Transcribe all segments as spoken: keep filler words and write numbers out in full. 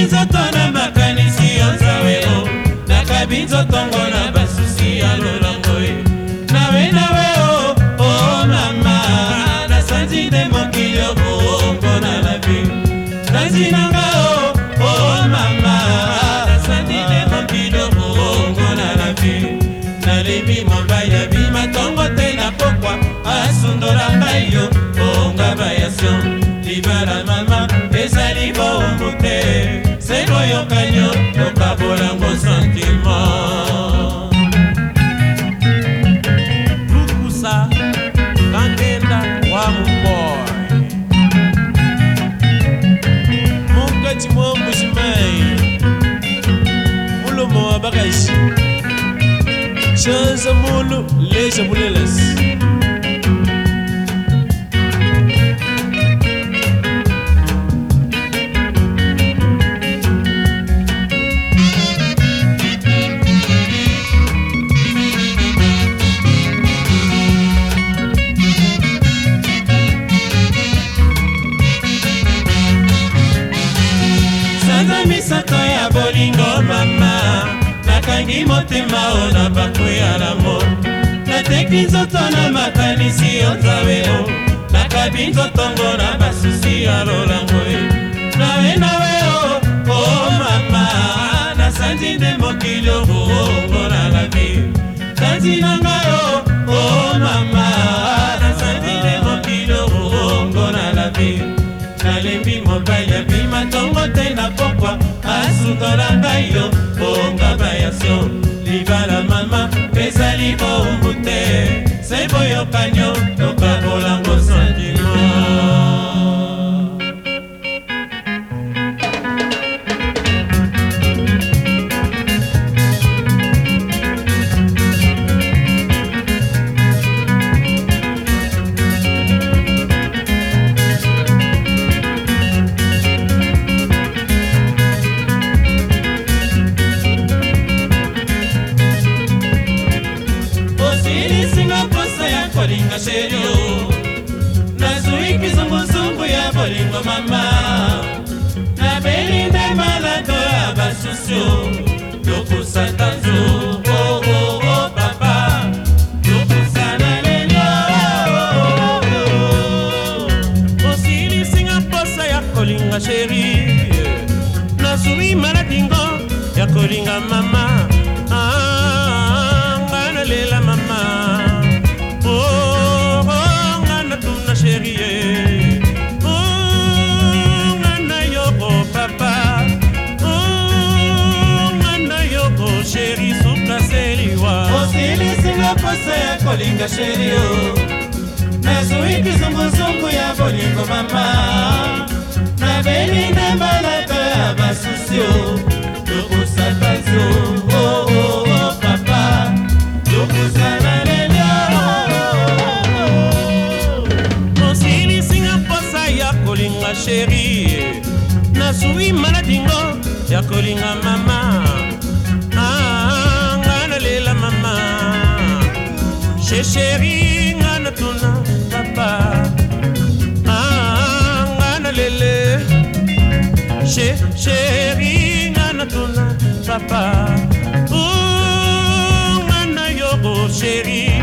nzoto na makanisi yo nzawe o nakabi nzoto ngo na basusi ya lolango e nawe nawe o o mama nasanzi nde mokili yo bongo na la vie nazi nanga o o mama nasanzi nde mokili yo bongo na la vie nalemi mobaya bima tongo te na pokwa asundola ngai yo onga bayasio libala mama ezali bombo te seko yokanyo yokabolango sentiment lukusa kangenda wa muboy mungati mwangu shimai mulumo wa bagashi chanza mulu leja muleles misato ya bolingo mama nakangi motema o na baku ya lamo nateki nzoto na makanisi yo nzawe o nakabi nzotongo na basusi ya lolango e nawe nawe o o mama nasanzi nde mokili yo bongo na la vie sanzi nanga yo o mama nasanzi nde mokili yo bongo na la vie nalembi mobaya bima tongo te na pokwa asundola ngai yo onga bayasio libala mama ezali bombu te se boyokanyo tokabolango sentiment kolinga sherio nazui kizunguzungu ya bolingo mama na belinde malado ya basusio yokusatanzo oh oh oh papa yokusana lelo osili singa posa ya kolinga sheri nazui maladingo ya kolinga mama ah ngana lela mama chérie, oh ngana yoko papa, oh ngana yoko chérie suka seliwa. Osili singa posa ya kolinga chérie, nazui kizunguzungu ya bolingo mama, na belinda malado ya basusio, yokusatazio, oh oh oh papa, yokusana lelo. Kolinga chérie nazui maladingo ya kolinga mama ah ngana lela mama che chérie ngana tuna papa ah ngana lele che chérie ngana tuna papa oh ngana yogo chérie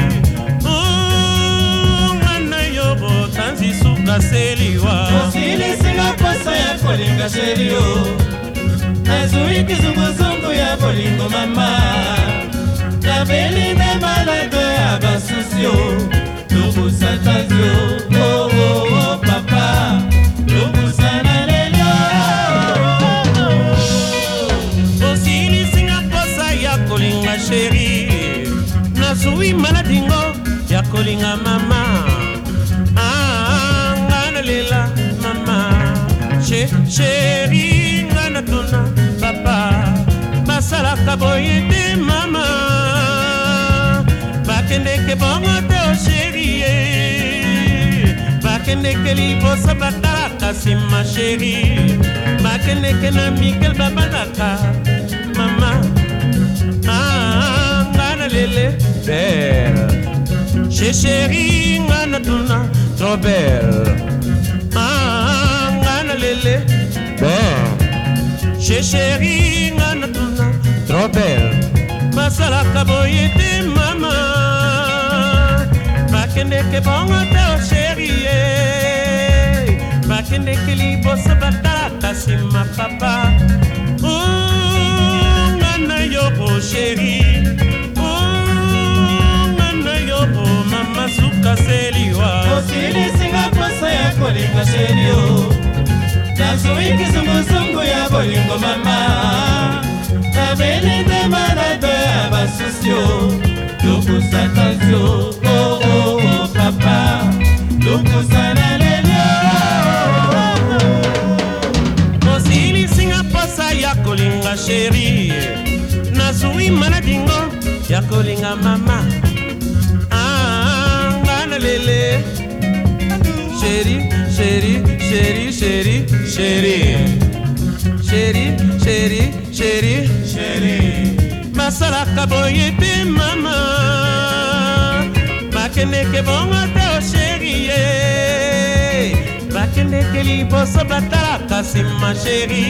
oh ngana yogo tanzi suka seliwa osili singa posa ya kolinga sherio nazui kizunguzungu ya bolingo mama na belinda malado ya basusio yokusatazio oh oh oh papa yokusana lelo osili singa posa ya kolinga sheri nazui maladingo ya kolinga mama ah ngana lela mama che chérie ngana tuna papa basala kaboye te mama bakende ke bongo te o chérie bakende ke libosa batala kasima chérie bakende ke na Mikel babalaka mama ah ngana lele belle che chérie ngana tuna trop belle ah ngana lele belle che chéri nga natuna trop belle basalaka boye te mama bakendeke bongo te o chéri bakendeke liboso batalaka nsima papa nga na yo o chéri nga na yo o mama suka seliwa osilisinga posa ya kolinga chéri o nazwi kizunguzungu ya bolingo mama nabelinde malade ya basusio lukusa tensio oh oh oh papa lukusa na lelio osilisinga posa ya kolinga chéri nazwi maladingo ya kolinga mama ngana lele chéri chéri chéri chéri chéri chéri chéri chéri chéri basalaka boye te mama bakendeke bongo te o chéri bakendeke liboso batalaka nsima chéri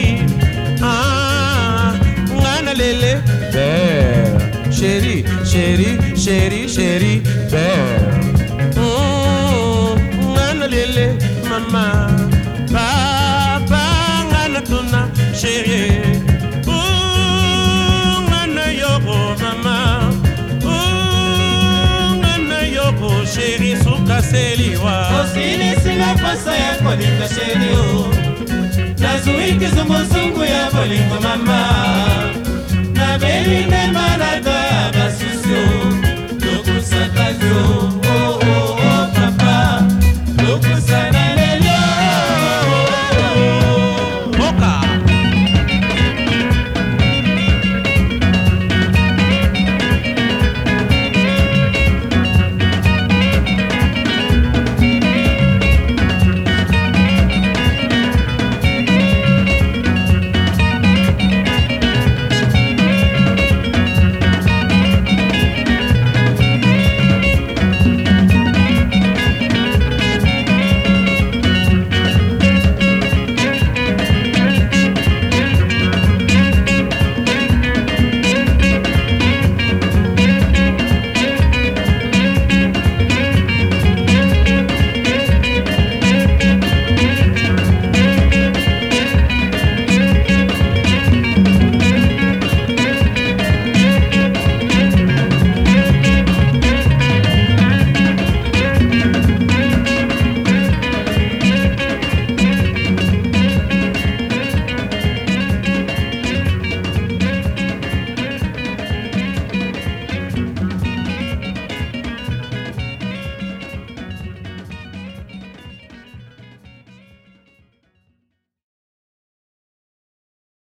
ngana lele belle chéri chéri chéri chéri belle ngana lele mama papa ngana tuna chéri ngana yoko mama ngana yoko chéri suka seliwa osilisinga posa ya kolinga chéri o nazwi kizunguzungu ya bolingo mama nabelinde malade